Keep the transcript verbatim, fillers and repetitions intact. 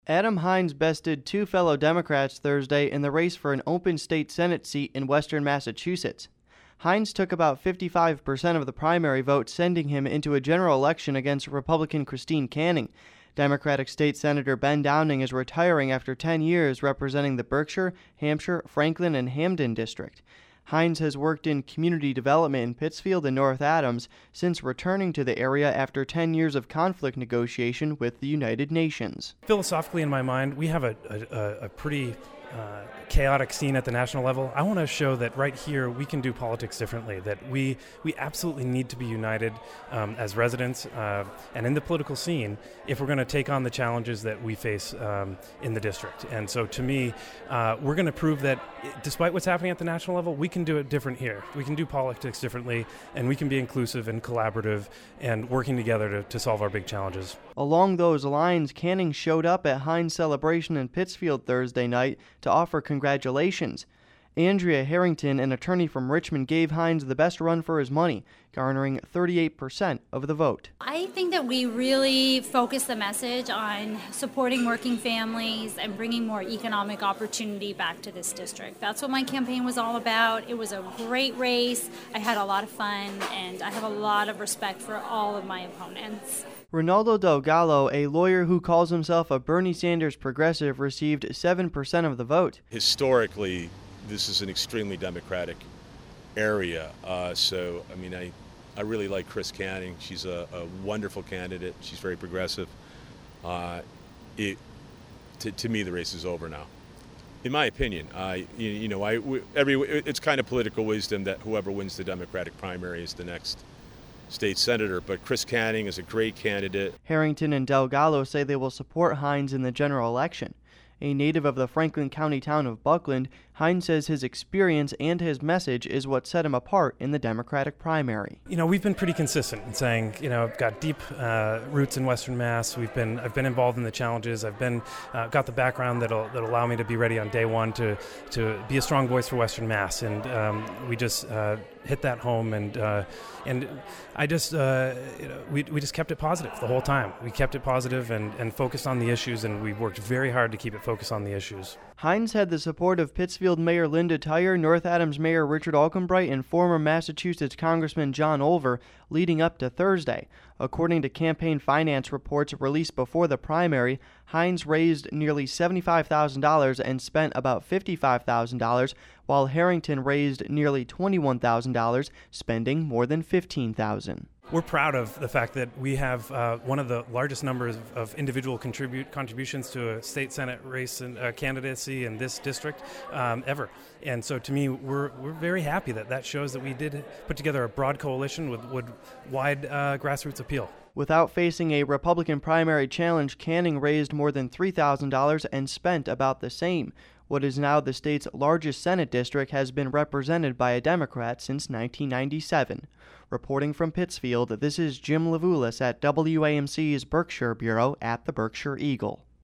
Adam Hinds bested two fellow Democrats Thursday in the race for an open state Senate seat in western Massachusetts. Hinds took about fifty-five percent of the primary vote, sending him into a general election against Republican Christine Canning. Democratic State Senator Ben Downing is retiring after ten years representing the Berkshire, Hampshire, Franklin, and Hampden district. Hinds has worked in community development in Pittsfield and North Adams since returning to the area after ten years of conflict negotiation with the United Nations. Philosophically, in my mind, we have a, a, a pretty uh, chaotic scene at the national level. I want to show that right here we can do politics differently, that we, we absolutely need to be united um, as residents uh, and in the political scene if we're going to take on the challenges that we face um, in the district. And so to me, uh, we're going to prove that despite what's happening at the national level, we can do it different here. We can do politics differently, and we can be inclusive and collaborative and working together to, to solve our big challenges. Along those lines, Canning showed up at Hinds' celebration in Pittsfield Thursday night to offer congratulations. Andrea Harrington, an attorney from Richmond, gave Hinds the best run for his money, garnering thirty-eight percent of the vote. I think that we really focus the message on supporting working families and bringing more economic opportunity back to this district. That's what my campaign was all about. It was a great race. I had a lot of fun, and I have a lot of respect for all of my opponents. Ronaldo Delgado, a lawyer who calls himself a Bernie Sanders progressive, received seven percent of the vote. Historically, this is an extremely Democratic area. Uh, so, I mean, I, I really like Chris Canning. She's a, a wonderful candidate. She's very progressive. Uh, it, to, to me, the race is over now. In my opinion, I, you, you know, I, every, it's kind of political wisdom that whoever wins the Democratic primary is the next state senator, but Chris Canning is a great candidate. Harrington and Delgado say they will support Hinds in the general election. A native of the Franklin County town of Buckland, Hinds says his experience and his message is what set him apart in the Democratic primary. You know, we've been pretty consistent in saying, you know, I've got deep uh, roots in Western Mass. We've been, I've been involved in the challenges. I've been, uh, got the background that'll that'll allow me to be ready on day one to to be a strong voice for Western Mass. And um, we just uh, hit that home, and uh, and I just, uh, you know, we we just kept it positive the whole time. We kept it positive and and focused on the issues, and we worked very hard to keep it focused on the issues. Hinds had the support of Pittsfield Mayor Linda Tyer, North Adams Mayor Richard Alkenbright, and former Massachusetts Congressman John Olver leading up to Thursday. According to campaign finance reports released before the primary, Hinds raised nearly seventy-five thousand dollars and spent about fifty-five thousand dollars, while Harrington raised nearly twenty-one thousand dollars, spending more than fifteen thousand dollars. We're proud of the fact that we have uh, one of the largest numbers of, of individual contribute contributions to a state senate race and uh, candidacy in this district um, ever. And so, to me, we're we're very happy that that shows that we did put together a broad coalition with, with wide uh, grassroots appeal. Without facing a Republican primary challenge, Canning raised more than three thousand dollars and spent about the same. What is now the state's largest Senate district has been represented by a Democrat since nineteen ninety-seven. Reporting from Pittsfield, this is Jim Levulis at W A M C's Berkshire Bureau at the Berkshire Eagle.